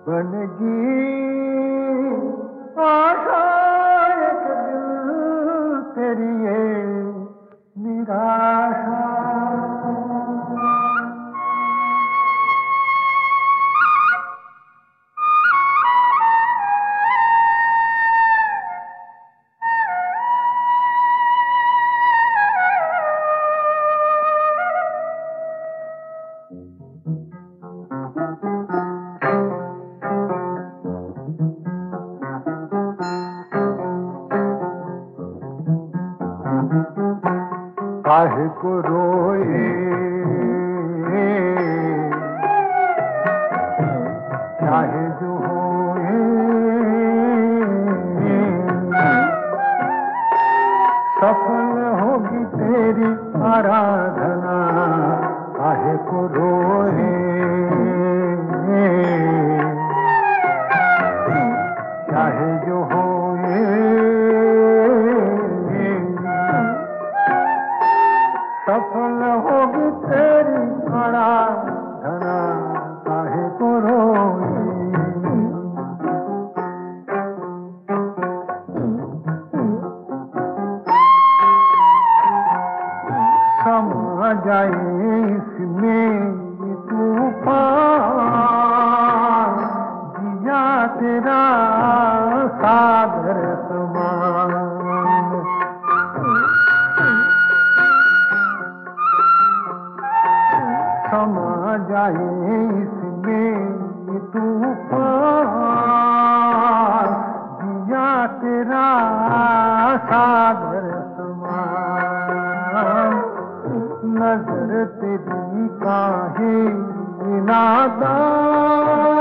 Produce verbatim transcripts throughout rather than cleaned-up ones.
बनगी आशा एक दिल तेरी ये निराशा। काहे को रोए चाहे जो होए, सफल होगी तेरी आराधना। काहे को रोए चाहे जो होए, सफल होगी तेरी आराधना। काहे को रोए समा जाए इसमें तूफान, जिया तेरा सागर समान। समा जाए इसमें तूफान, जिया तेरा सागर समान। नजर तेरी काहे नादान,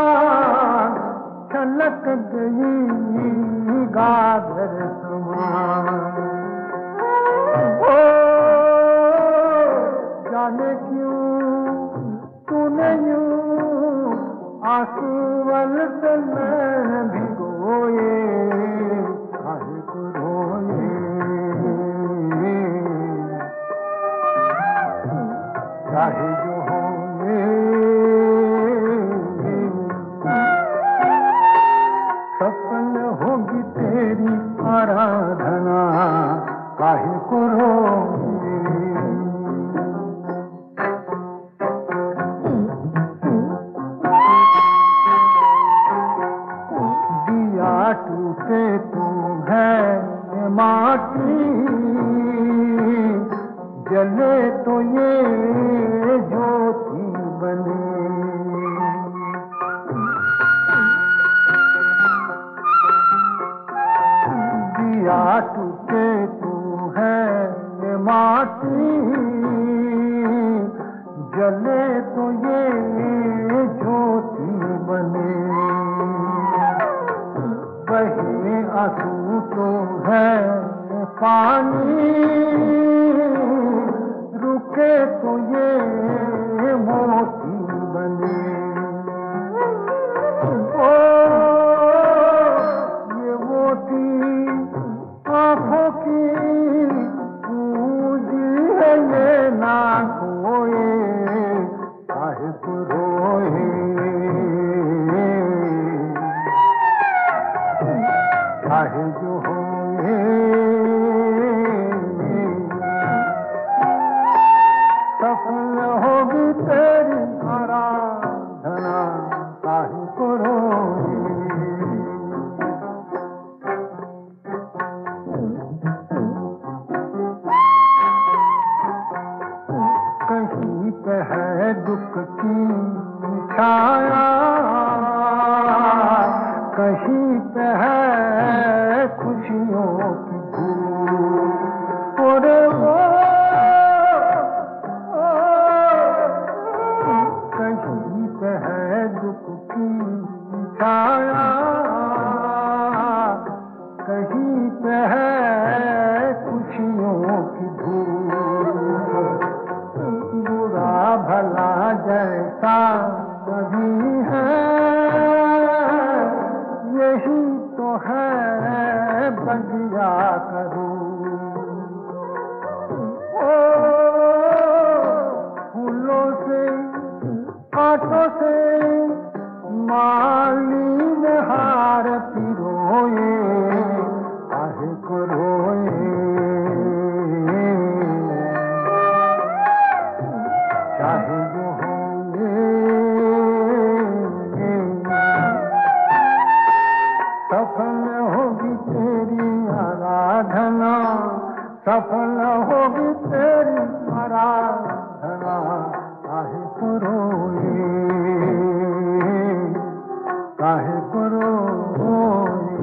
छलक गई गागर समान। ओ जाने क्यों तूने यूं आंसू से नैन भिगोए। काहे को रोए चाहे जो होए, सफल होगी तेरी आराधना। काहे को रोए दिया टूटे तू है माटी, जले तो ये ज्योति बने। दिया टूटे तू है माटी, जले तो ये ज्योति बने। बहे आंसू तो है पानी, रुके तो ये मोती बने। ओ ये मोती आँखों की पूंजी है, ये ना खोए। काहे को रोए चाहे जो होए, सफल होगी तेरी आराधना। काहे को रोए कहीं पे है दुख की छाया, कहीं पे है खुशियों की धूप। और वो कहीं पे है दुख की छाया, कहीं पे है खुशियों की धूप। बुरा भला जैसा कभी है, यही तो है बगिया करूं। ओ फूलों से कांटों से माली सफल होगी तेरी आराधना, काहे को रोए, काहे को रोए।